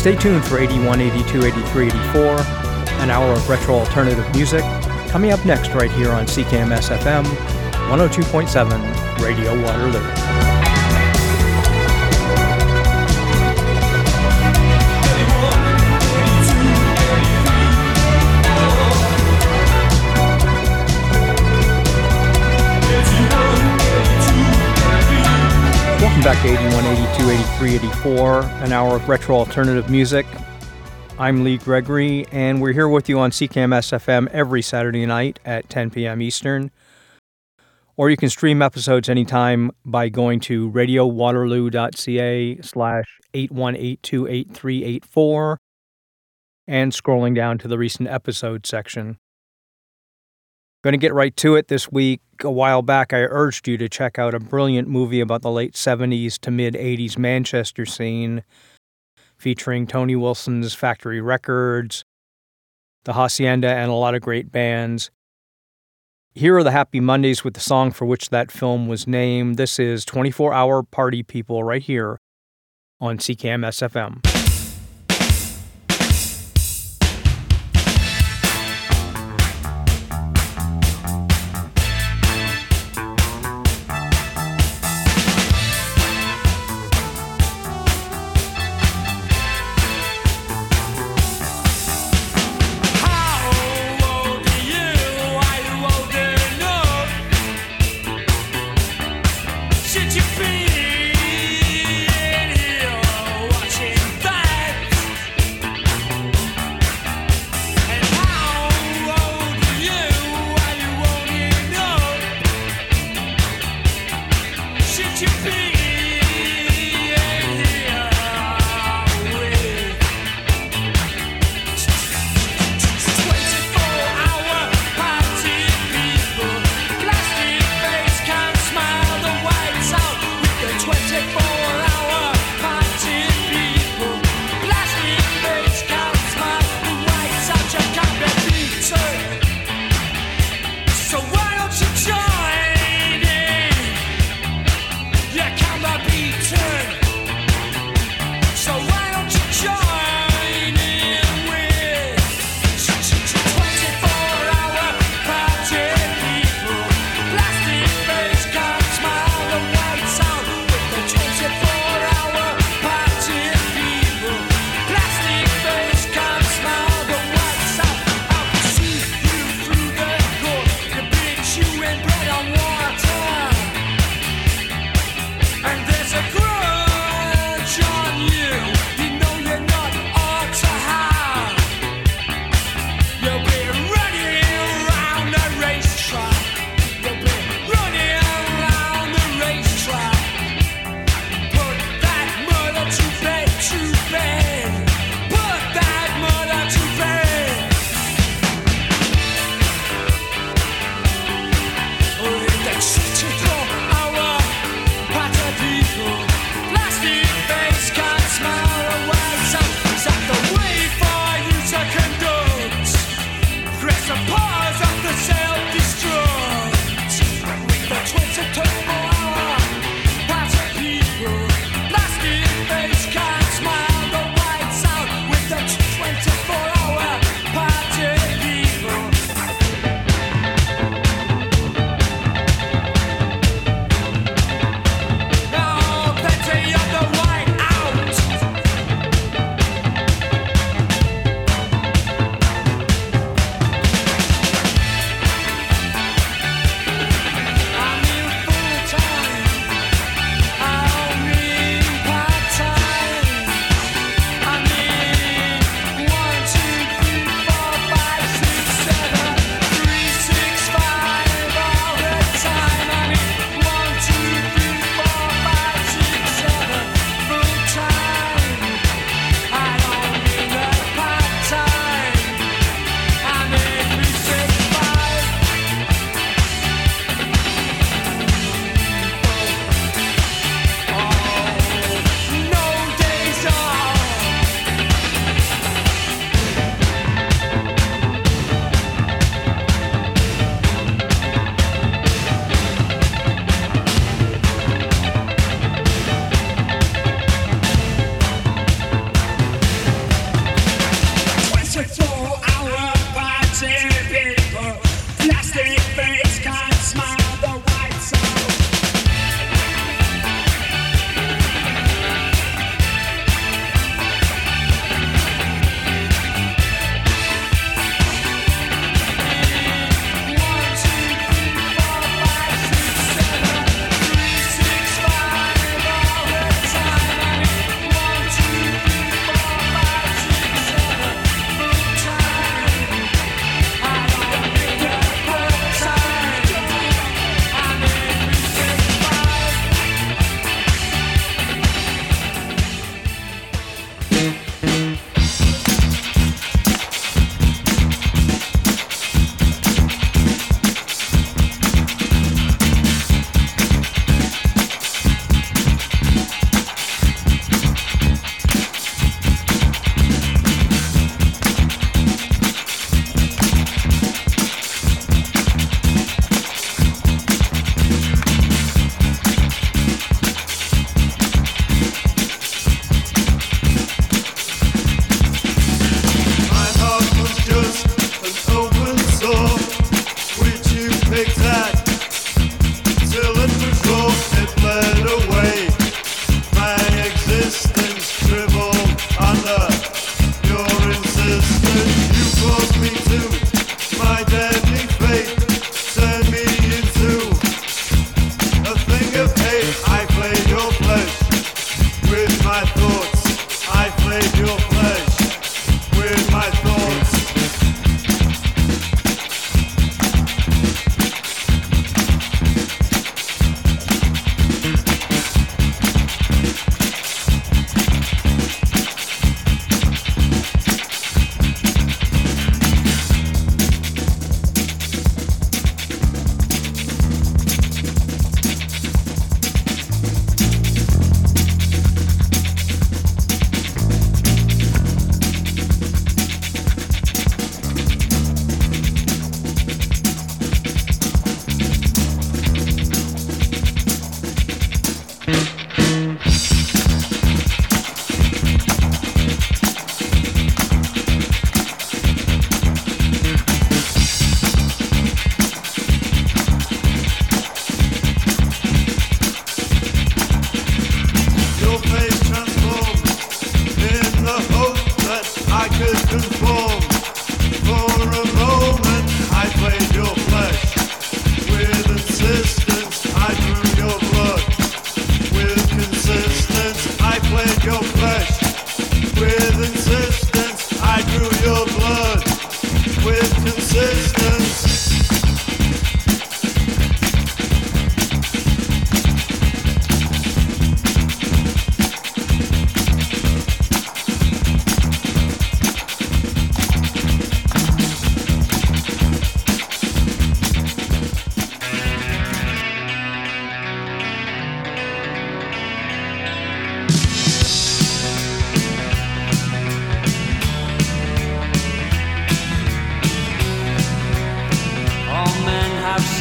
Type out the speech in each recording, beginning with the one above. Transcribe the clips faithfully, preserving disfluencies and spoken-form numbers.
Stay tuned for eighty-one, eighty-two, eighty-three, eighty-four, an hour of retro alternative music, coming up next right here on C K M S F M one oh two point seven Radio Waterloo. Welcome back to eighty-one, eighty-two, eighty-three, eighty-four, an hour of retro alternative music. I'm Lee Gregory, and we're here with you on C K M S F M every Saturday night at ten p.m. Eastern. Or you can stream episodes anytime by going to radiowaterloo.ca slash eight one eight two eight three eight four and scrolling down to the recent episode section. Going to get right to it this week. A while back, I urged you to check out a brilliant movie about the late seventies to mid-eighties Manchester scene, featuring Tony Wilson's Factory Records, the Hacienda, and a lot of great bands. Here are the Happy Mondays with the song for which that film was named. This is twenty-four hour Party People right here on C K M S F M. Should you be in here watching that?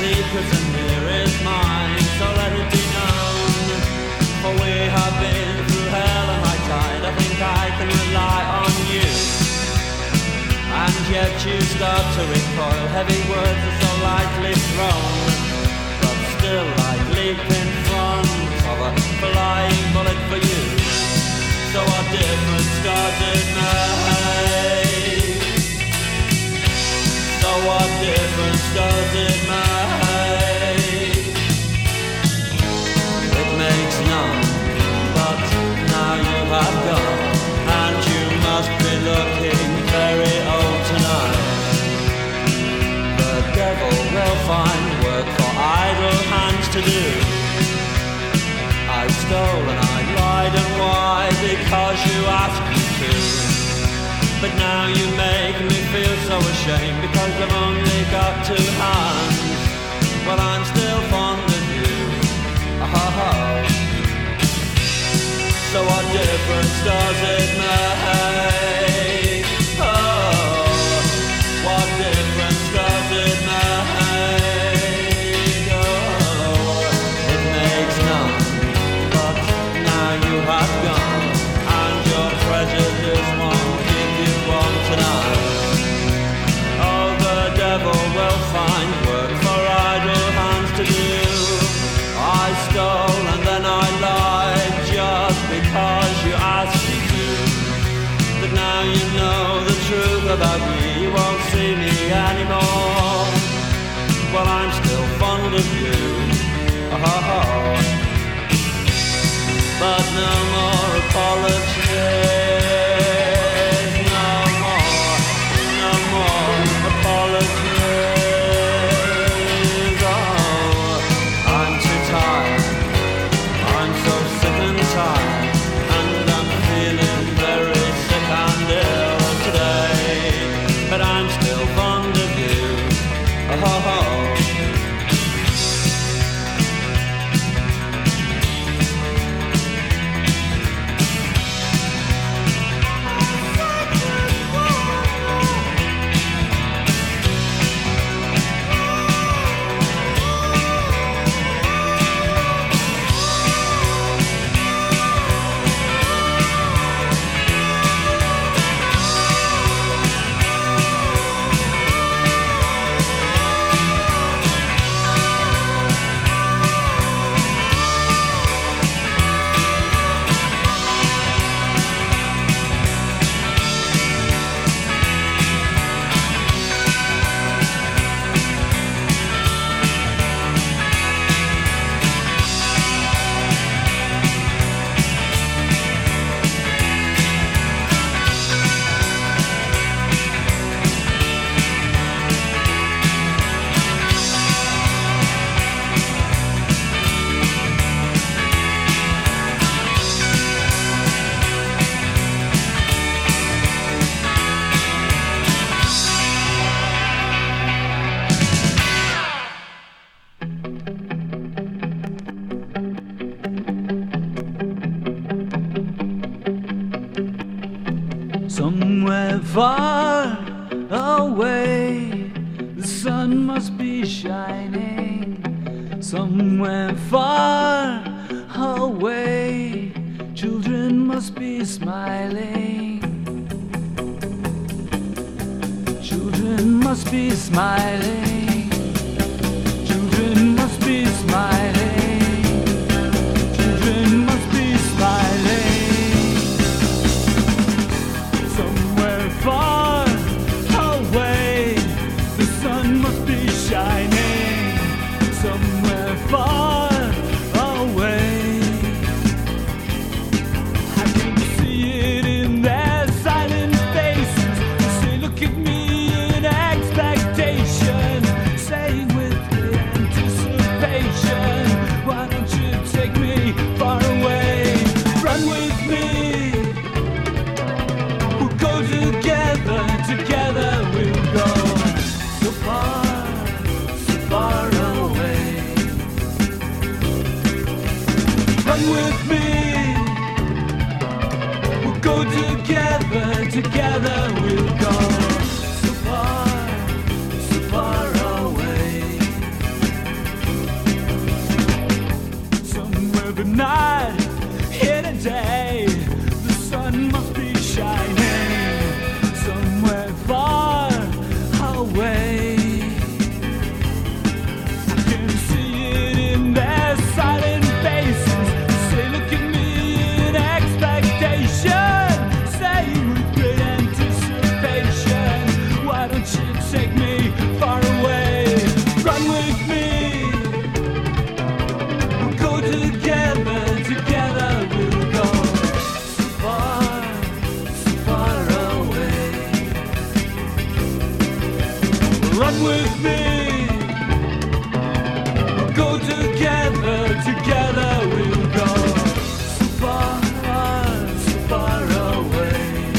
secret and here is mine, so let it be known. For we have been through hell and high tide, I think I can rely on you. And yet you start to recoil, heavy words are so lightly thrown, but still I leap in front of a flying bullet for you. So what difference does it make? So what difference does it make? It makes none, but now you have gone, and you must be looking very old tonight. The devil will find work for idle hands to do. I stole and I lied, and why? Because you asked me to. But now you make me feel so ashamed, because I've only got two hands. Well, I'm still fond of you. Oh. So what difference does it make? Oh, what difference does it make? Oh, it makes none, but now you have gone, and your prejudice won't keep you warm tonight. Oh, the devil will find work for idle hands to do. I stole and then I lied just because you asked me to. But now you know the truth about me, you won't see me anymore. Well, I'm still fond of you. Oh. But no more apologies. No more, no more apologies. Oh, I'm too tired. I'm so sick and tired, and I'm feeling very sick and ill today. But I'm still fond of you. Oh. Somewhere far away, the sun must be shining. Somewhere far away, children must be smiling. Children must be smiling. Children must be smiling. Children must be smiling. Far away, the sun must be shining. Somewhere far away, I can see it in their silent faces. They say, look at me in expectation, saying with the anticipation, why don't you take me far away? Run with me. Together, together we'll go so far, so far away. Run with me, we'll go together, together we'll go so far, so far away. not here today. The sun must be shining somewhere far away. I can see it in their silent faces. Say, look at me in expectation, saying with great anticipation, why don't you take me far away? Run with me. We'll go together, together we'll go so far, so far away. Run with me. We'll go together, together we'll go so far, so far away.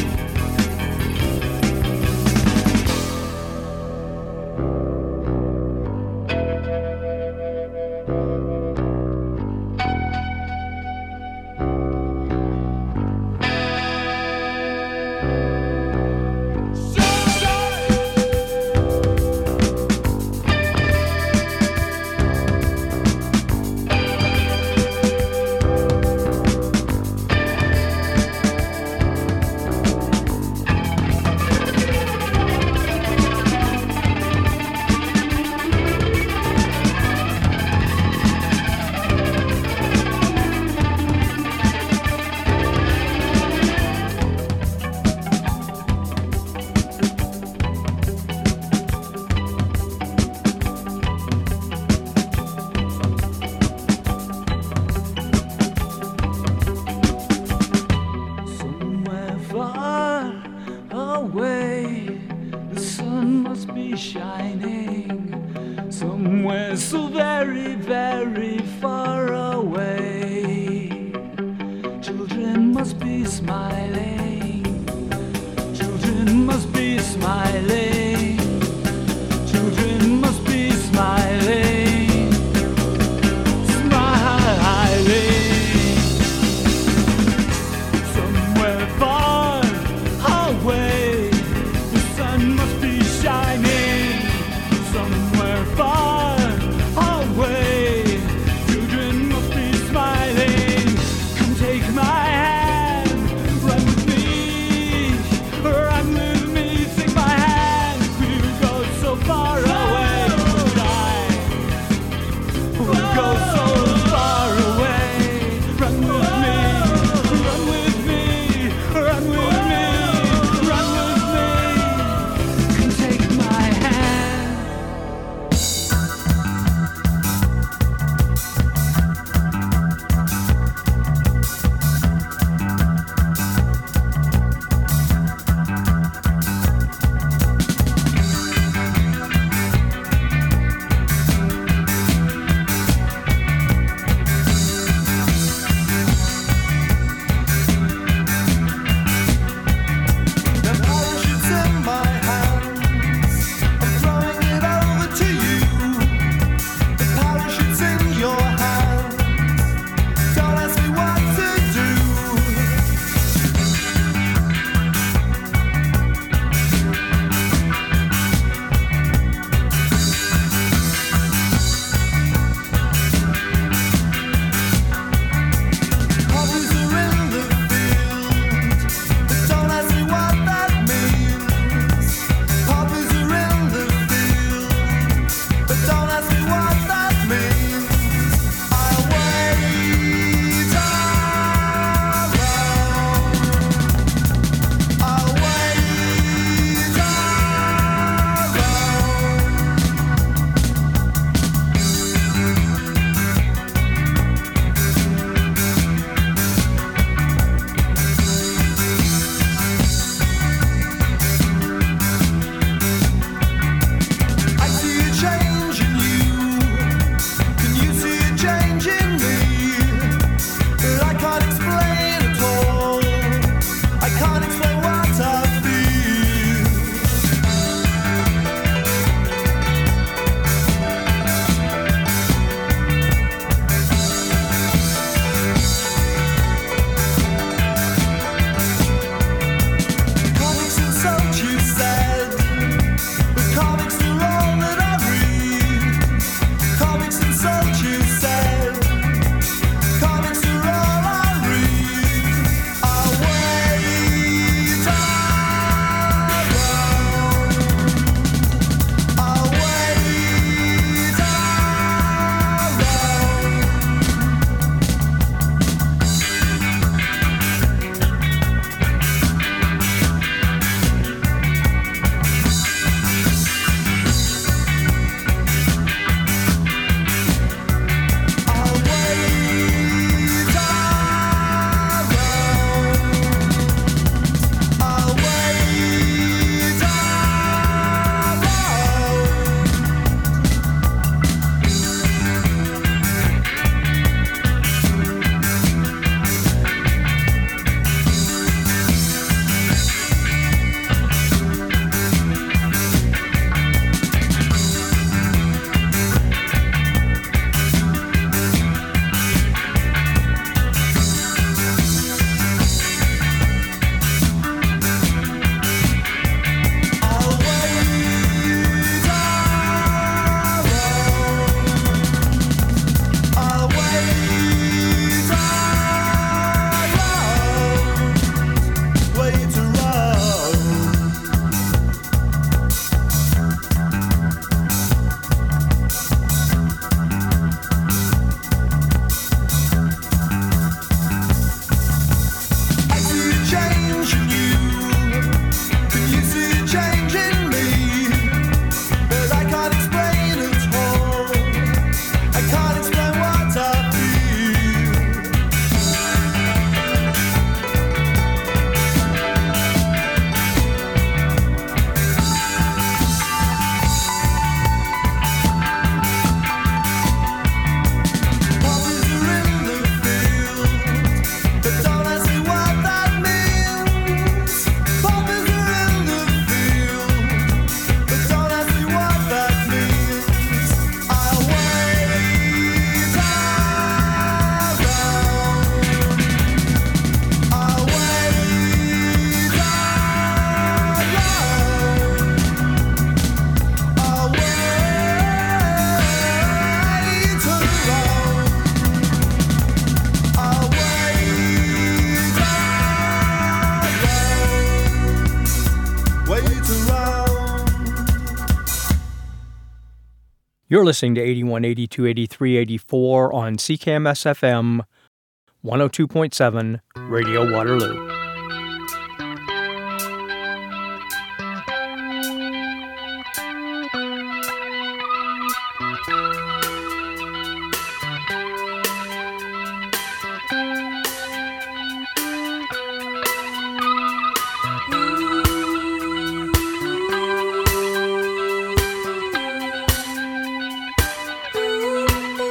Somewhere far away, the sun must be shining. Somewhere so very, very far away, children must be smiling. Children must be smiling. Children must be smiling. Smiling. Somewhere far away, the sun must be shining. Somewhere far away, children must be smiling. Come take my hand, run with me, run with me, take my hand. We'll go so far away, we'll go so far away. Run with me, run with me, run with me, run with me. wait around. You're listening to eighty-one, eighty-two, eighty-three, eighty-four on C K M S F M one oh two point seven Radio Waterloo.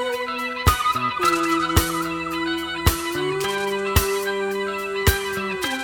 Thank you.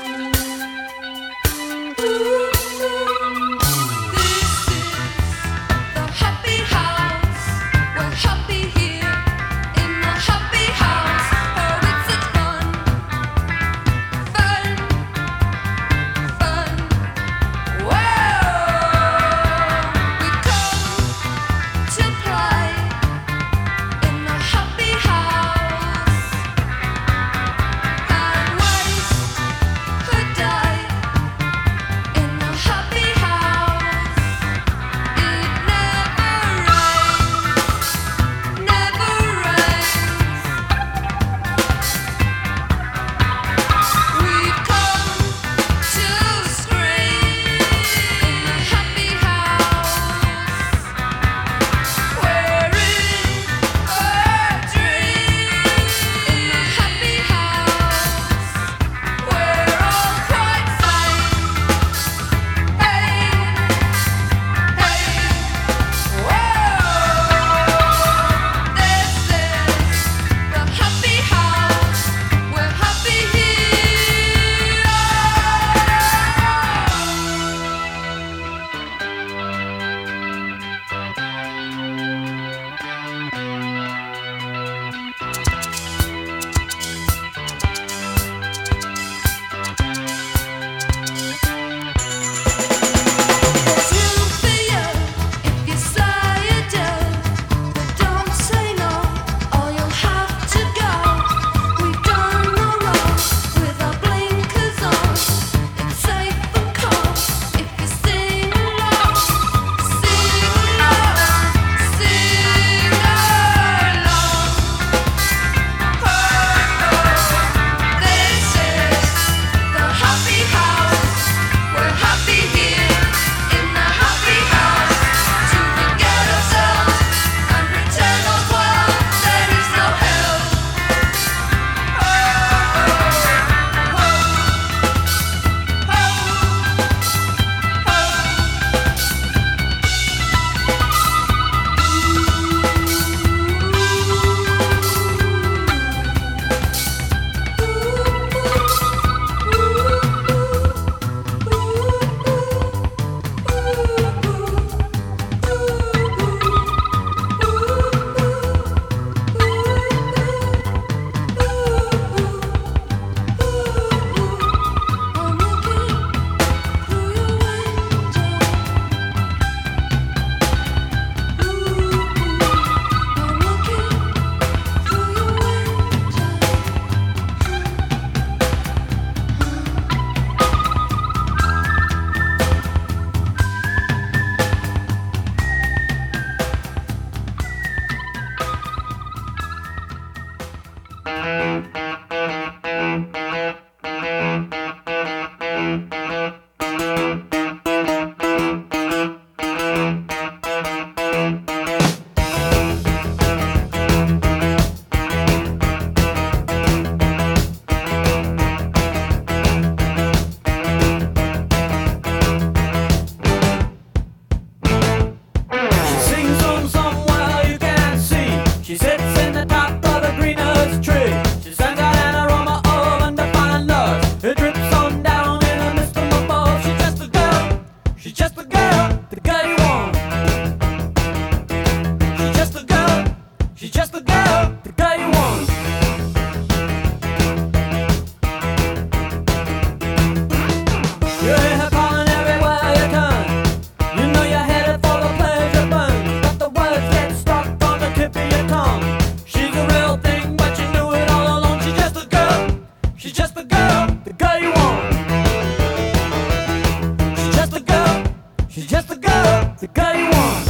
She's just the girl, the girl you want.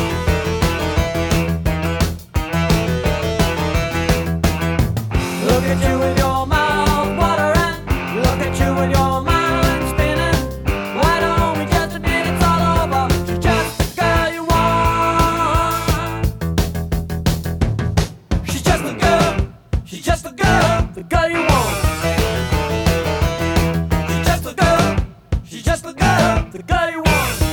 Look at you with your mouth watering. Look at you with your mind spinning. Why don't we just admit it's all over? She's just the girl you want. She's just the girl. She's just the girl, the girl you want. She's just the girl. She's just the girl, the girl you want.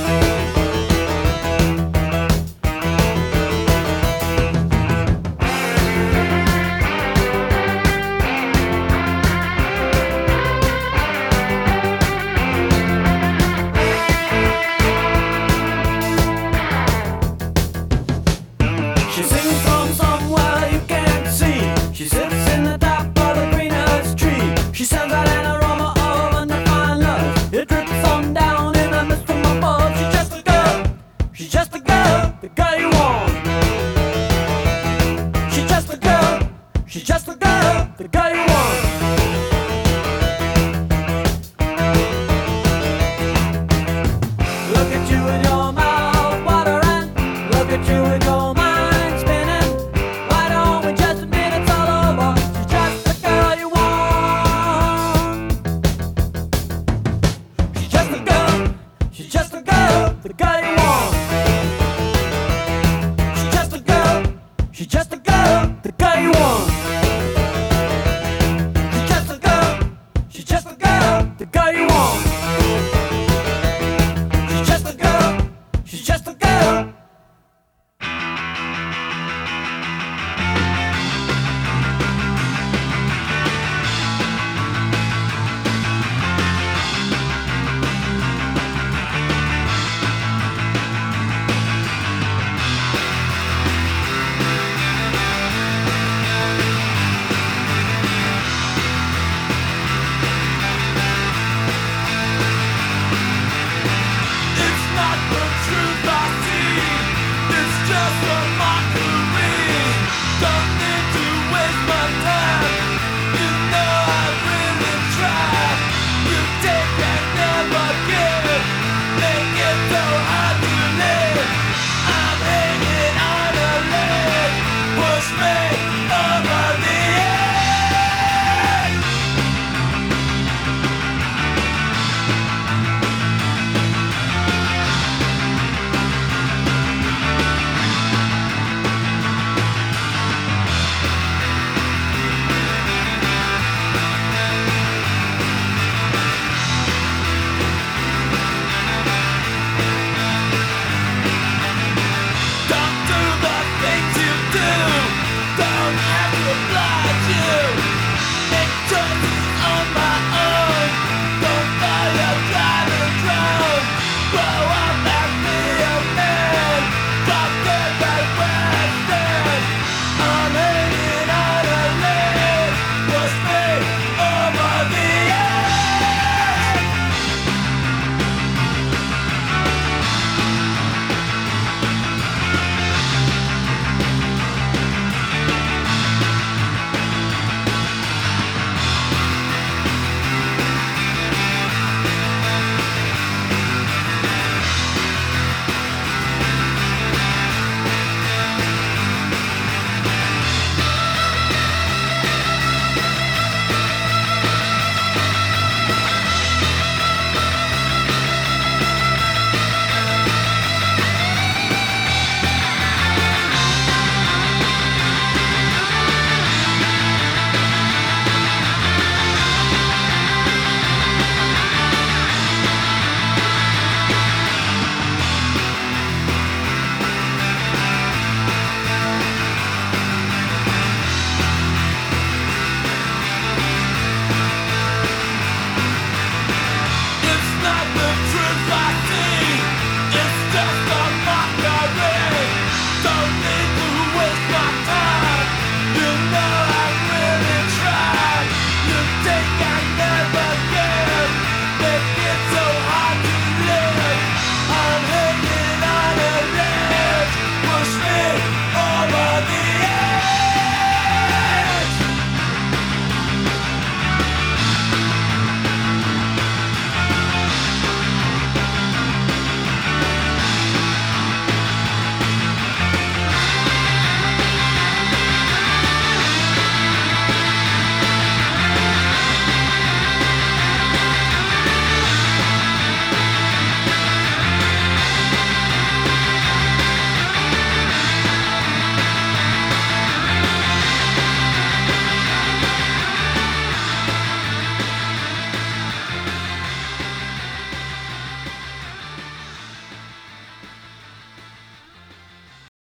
She sings from somewhere you can't see. She sits in the top of the greenest tree. She sends out an aroma of undefined love. It drips on down in the mist from above. She's just a girl. She's just a girl, the girl you want. She's just a girl. She's just a girl, the girl you want. Look at you with your mouth watering. Look at you with your mind spinning. Why don't we just admit it's all over? She's just the girl you want. She's just a girl. She's just a girl, the girl you want. She's just a girl. She's just a girl, the girl you want. She's just a girl. She's just a girl, the girl you want. She's just a girl. She's just a girl.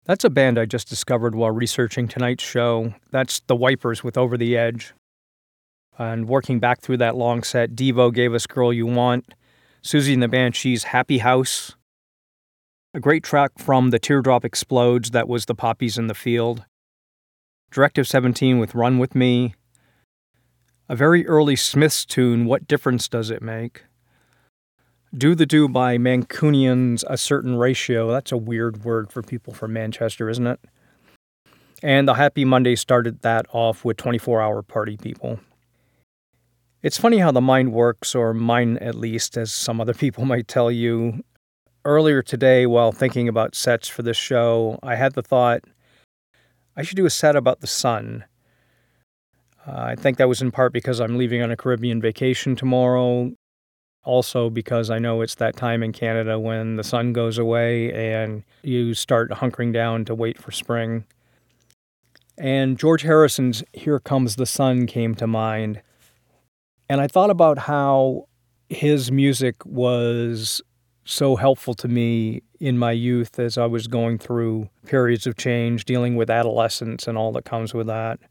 That's a band I just discovered while researching tonight's show. That's The Wipers with Over the Edge. And working back through that long set, Devo gave us Girl You Want, Susie and the Banshees' Happy House, a great track from The Teardrop Explodes, that was The Poppies in the Field, Directive seventeen with Run With Me, a very early Smiths tune, What Difference Does It Make? Do the Do by Mancunians, A Certain Ratio. That's a weird word for people from Manchester, isn't it? And the Happy Monday started that off with twenty-four hour Party People. It's funny how the mind works, or mine at least, as some other people might tell you. Earlier today, while thinking about sets for this show, I had the thought, I should do a set about the sun. Uh, I think that was in part because I'm leaving on a Caribbean vacation tomorrow. Also because I know it's that time in Canada when the sun goes away and you start hunkering down to wait for spring. And George Harrison's Here Comes the Sun came to mind. And I thought about how his music was so helpful to me in my youth as I was going through periods of change, dealing with adolescence and all that comes with that.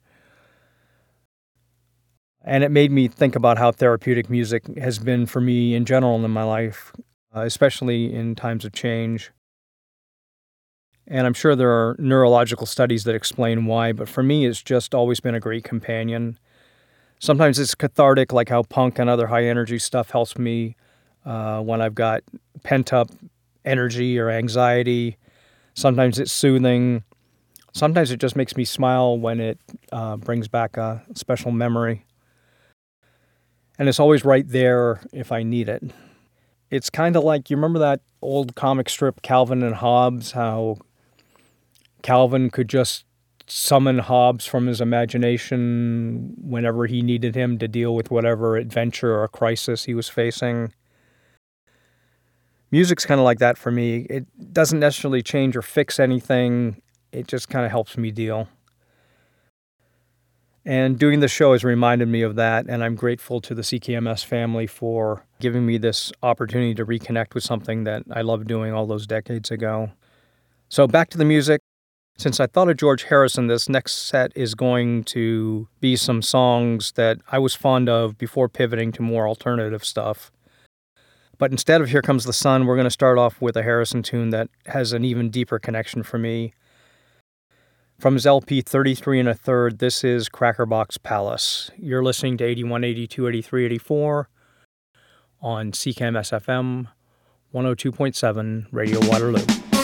And it made me think about how therapeutic music has been for me in general in my life, uh, especially in times of change. And I'm sure there are neurological studies that explain why, but for me, it's just always been a great companion. Sometimes it's cathartic, like how punk and other high-energy stuff helps me uh, when I've got pent-up energy or anxiety. Sometimes it's soothing. Sometimes it just makes me smile when it uh, brings back a special memory. And it's always right there if I need it. It's kind of like, you remember that old comic strip, Calvin and Hobbes, how Calvin could just summon Hobbes from his imagination whenever he needed him to deal with whatever adventure or crisis he was facing. Music's kind of like that for me. It doesn't necessarily change or fix anything. It just kind of helps me deal. And doing this show has reminded me of that, and I'm grateful to the C K M S family for giving me this opportunity to reconnect with something that I loved doing all those decades ago. So back to the music. Since I thought of George Harrison, this next set is going to be some songs that I was fond of before pivoting to more alternative stuff. But instead of Here Comes the Sun, we're going to start off with a Harrison tune that has an even deeper connection for me. From his L P thirty-three and a third, this is Crackerbox Palace. You're listening to eighty-one, eighty-two, eighty-three, eighty-four on C K M S F M one oh two point seven Radio Waterloo.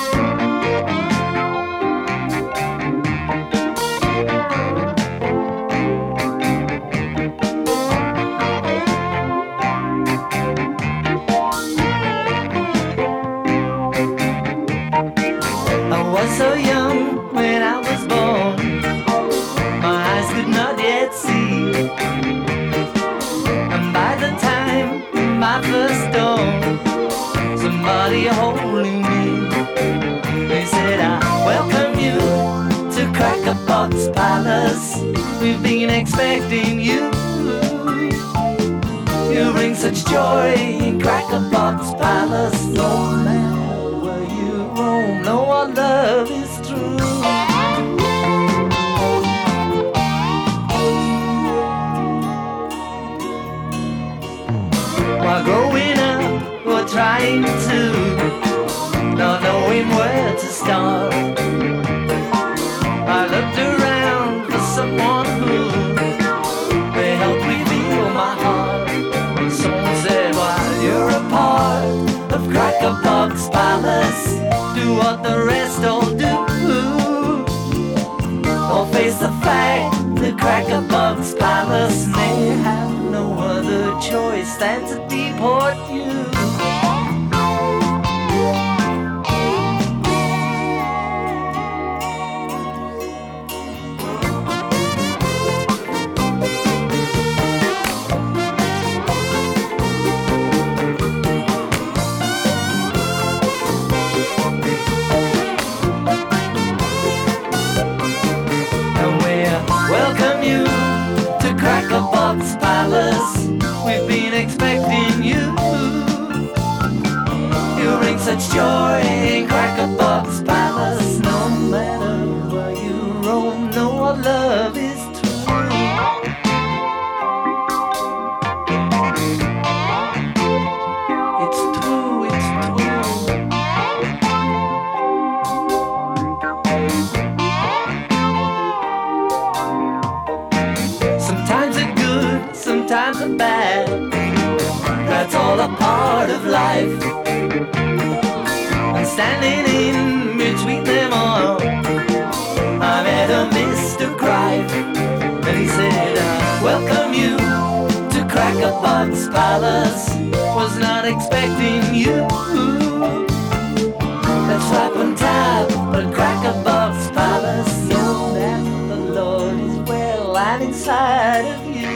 So young when I was born, my eyes could not yet see. And by the time my first dawn, somebody holding me, they said, I welcome you to Crackerbox Palace. We've been expecting you. You bring such joy in Crackerbox Palace. No matter where you roam, no our love is true. While growing up, we're trying to, not knowing where to start. I looked around for someone who may help me feel my heart. Someone said, while you're a part of Crackerbox Palace, do what the rest all do. Or face the fact that Crackerbox Palace may have no other choice than to deport you. Crackerbox Palace, we've been expecting you. You bring such joy in Crackerbox Palace, no matter Box Palace was not expecting you. That's right on top, but Cracker Box Palace. Know that the Lord is well lying inside of you.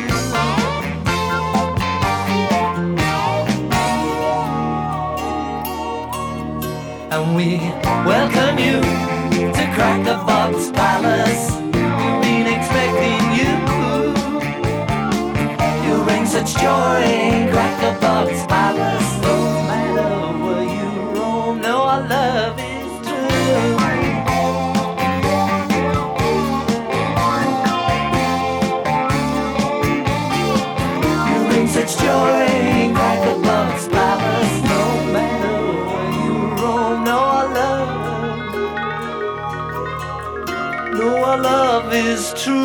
And we welcome you to Cracker Box Palace. We've been expecting you. You bring such joy in Cracker Box Palace. No matter where you roam, no, our love is true. You bring such joy in Cracker Box Palace. No matter where you roam, no, our love, no, our love is true.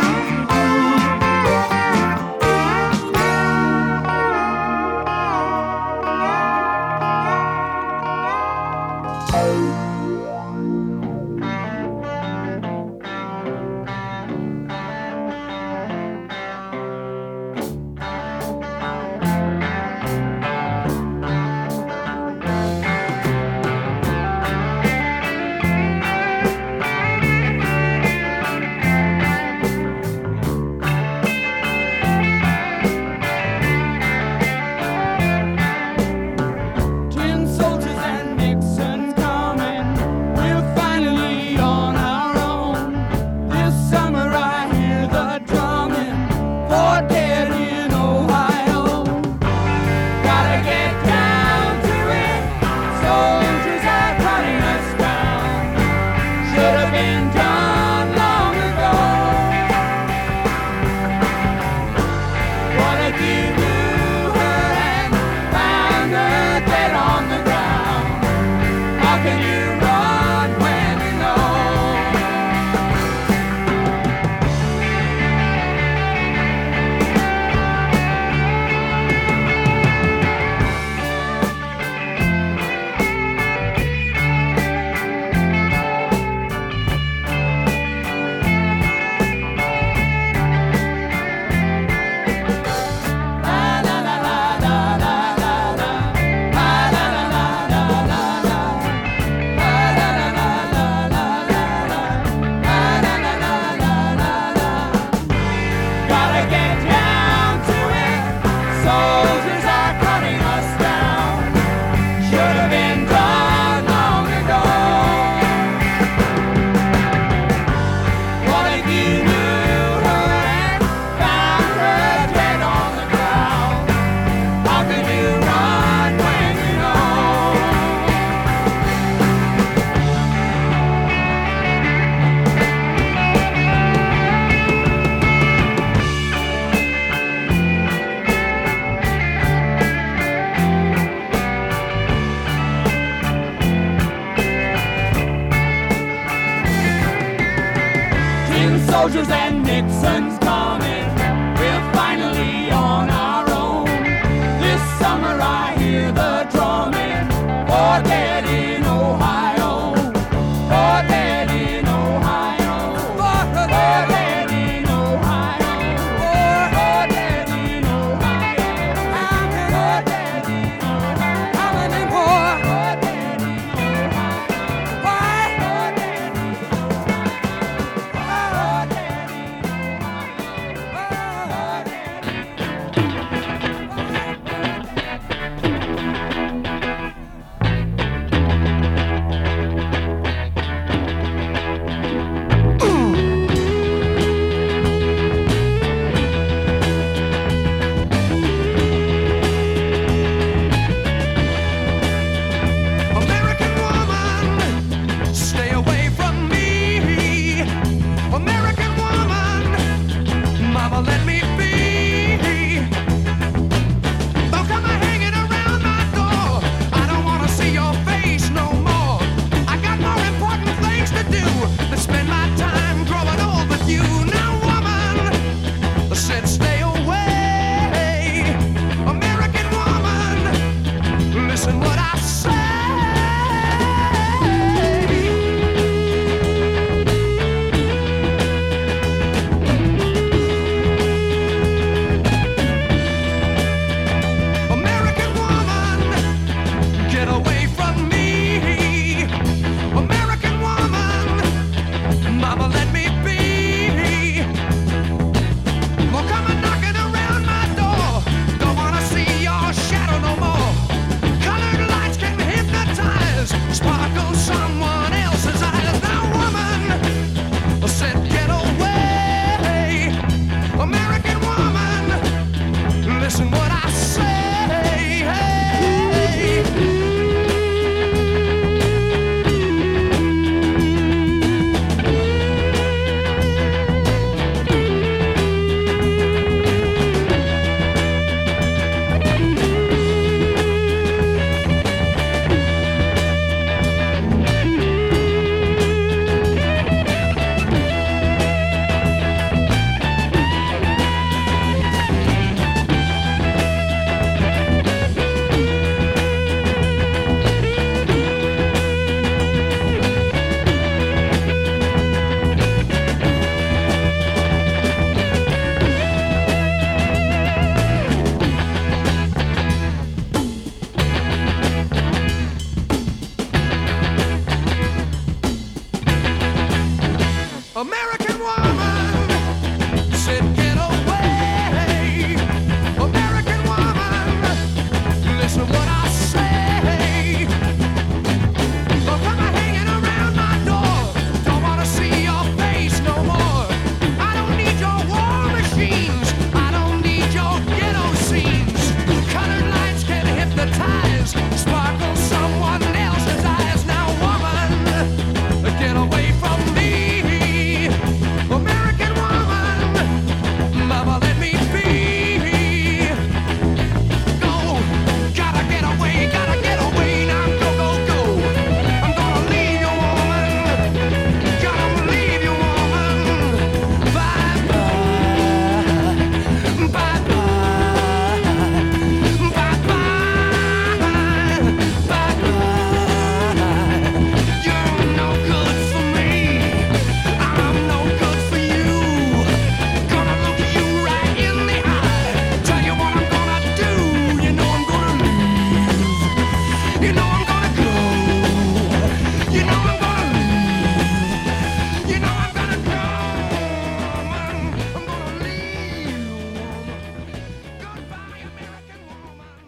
Soldiers and Nixon's coming. We're finally on our own. This summer I hear the drumming. For dead in Ohio. For dead in Ohio. For dead in Ohio. For dead in Ohio. For dead in Ohio. How many more? For dead in Ohio. Why? For dead in Ohio. For dead in Ohio.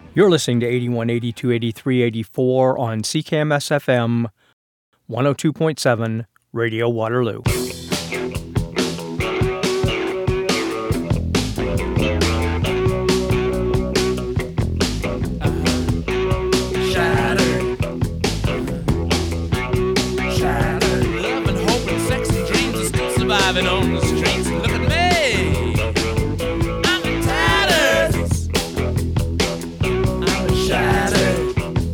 You're listening to eighty-one, eighty-two, eighty-three, eighty-four on C K M S F M one oh two point seven Radio Waterloo. Surviving on the streets, look at me. I'm in tatters. I'm shattered.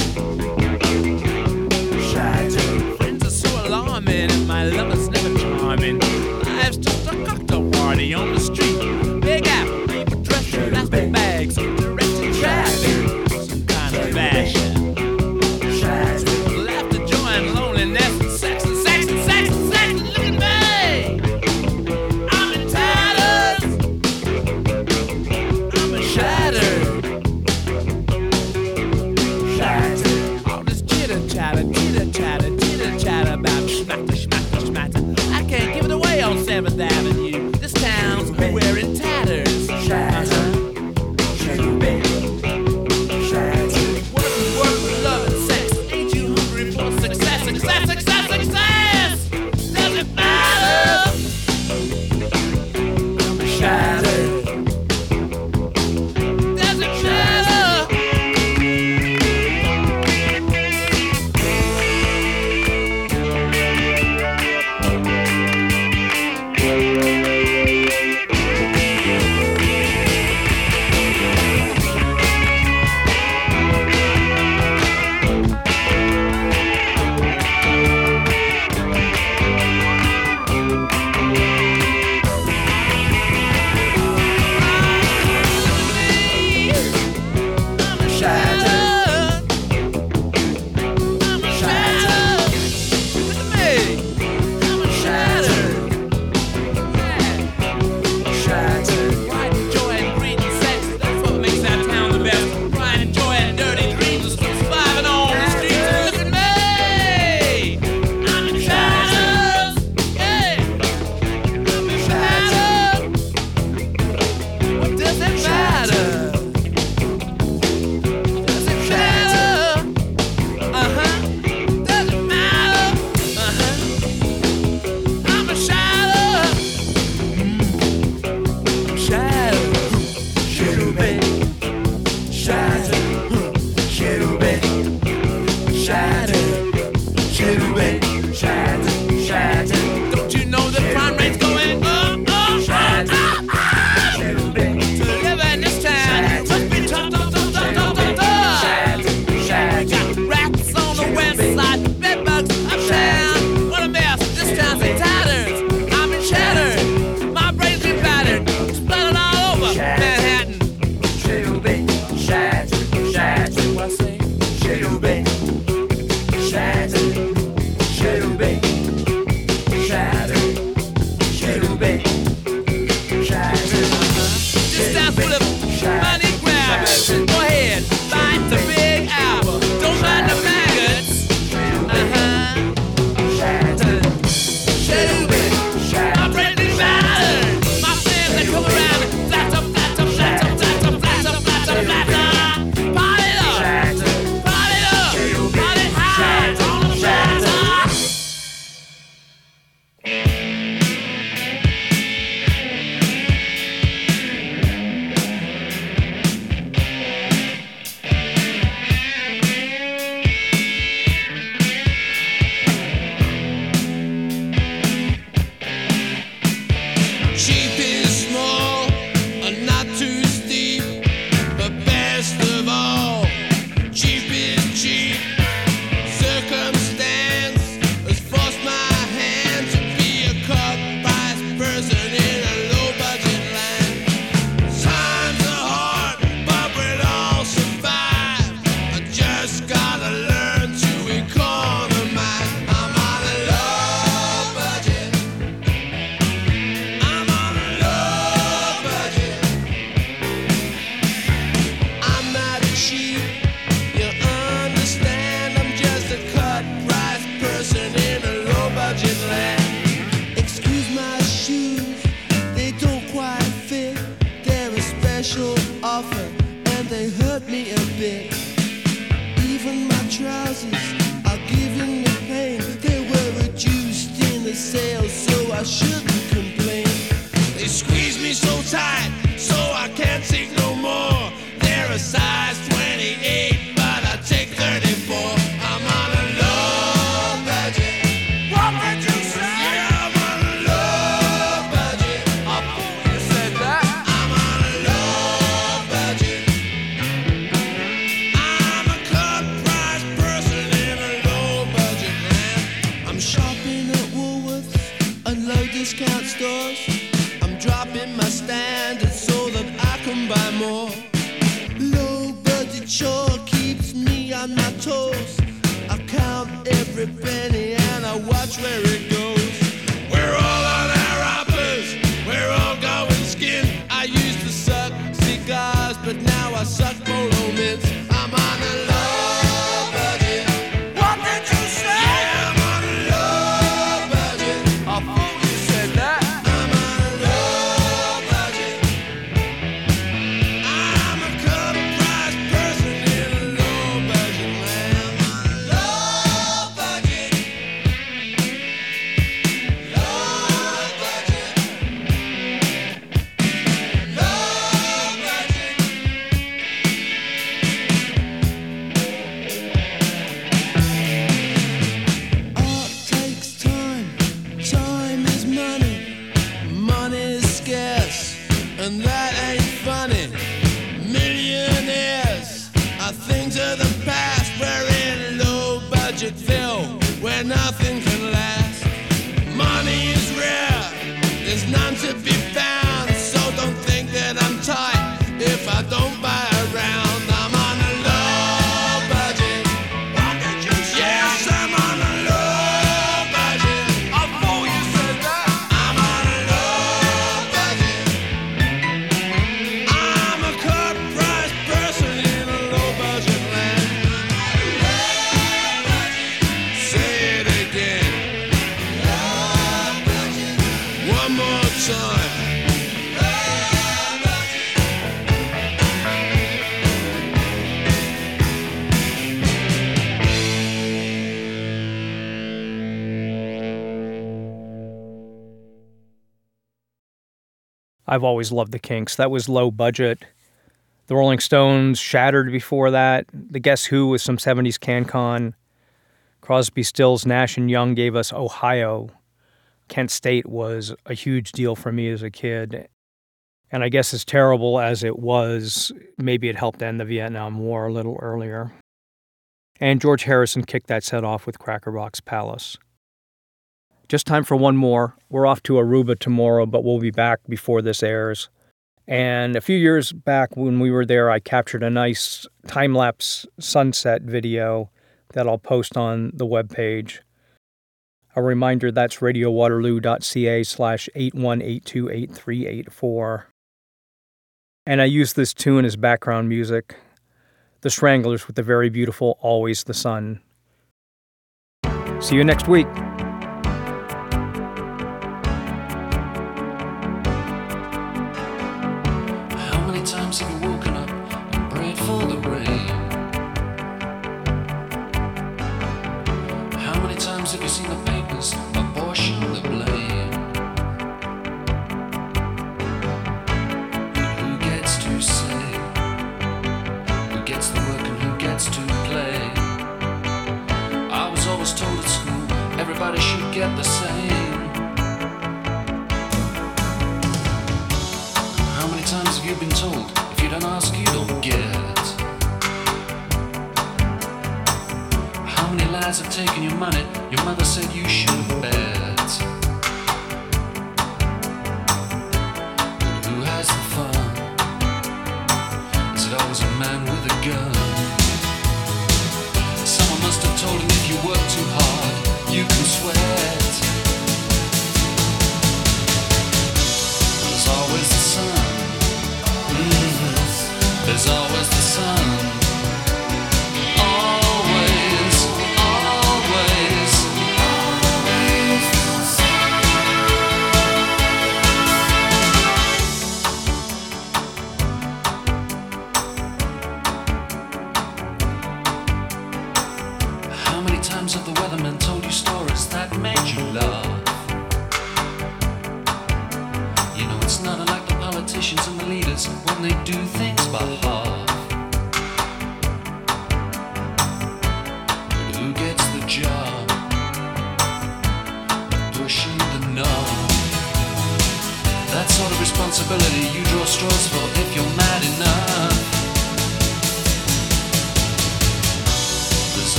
Shattered. Friends are so alarming, and my lover's never charming. Life's just a cocktail party on the street. Big apple, people dressed in plastic bags, directed traffic, some kind of fashion. Shattered. Laughter, joy, and loneliness, and sex, and sex, and sex, and sex. Look at me. seventh Avenue. This town's we're in tatters. Uh-huh. Work, work, love, and sex. Ain't you hungry for success? Success, success, success! Does it matter? I'm shattered. Does it matter? Party up, party up, party hard on the shouldn't complain. They squeeze me so tight, so I can't take no more. They're a size twenty-eight, but I take thirty-four. I'm on a low budget. What did you say? Yeah, I'm on a low budget. I thought you said that. I'm on a low budget. I'm a cut price person in a low budget land. I'm shopping at Woolworths and low discount stores. I'm dropping my standards so that I can buy more. Low budget sure keeps me on my toes. I count every penny and I watch where it goes. We're all on our uppers, we're all going skin. I used to suck cigars, but now I suck polo mints. I'm on a low budget. What did you say? Yeah, I'm on a low budget. I thought you said that. I'm on a low budget. I'm a cut price person in a low budget land. Low budget. Low budget. Low budget. Art takes time, time is money, money is scarce, and that ain't funny. Millionaires are things of the past. We're in low budget Phil, where nothing can last. Money is rare, there's none to be found, so don't think that I'm tight if I don't buy around. I'm on a low budget. What did you say? Yes, I'm on a low budget. I thought you said that. I'm on a low budget. I'm a cut price person in a low budget land. Low budget. Say it again. Low budget. One more time. Low budget. I've always loved the Kinks. That was low budget. The Rolling Stones, Shattered before that. The Guess Who with some seventies CanCon. Crosby, Stills, Nash and Young gave us Ohio. Kent State was a huge deal for me as a kid. And I guess as terrible as it was, maybe it helped end the Vietnam War a little earlier. And George Harrison kicked that set off with Cracker Box Palace. Just time for one more. We're off to Aruba tomorrow, but we'll be back before this airs. And a few years back when we were there, I captured a nice time-lapse sunset video that I'll post on the webpage. A reminder, that's radiowaterloo.ca slash eight one eight two eight three eight four. And I use this tune as background music. The Stranglers with the very beautiful Always the Sun. See you next week. How many times have you woken up and prayed for the rain? How many times have you seen the papers apportion the blame? Who gets to say? Who gets the work and who gets to play? I was always told at school everybody should get the same. How many times have you been told if you don't ask you don't get? How many lies have taken your money? Your mother said you should bet. But who has the fun? Is it always a man with a gun? Someone must have told him if you work too hard, you can sweat. There's always the sun. Mm-hmm. There's always the sun. Always, always, always. How many times have the weathermen told you stories that made you laugh? politicians and the leaders when they do things by half. But who gets the job of pushing the knob? That sort of responsibility you draw straws for.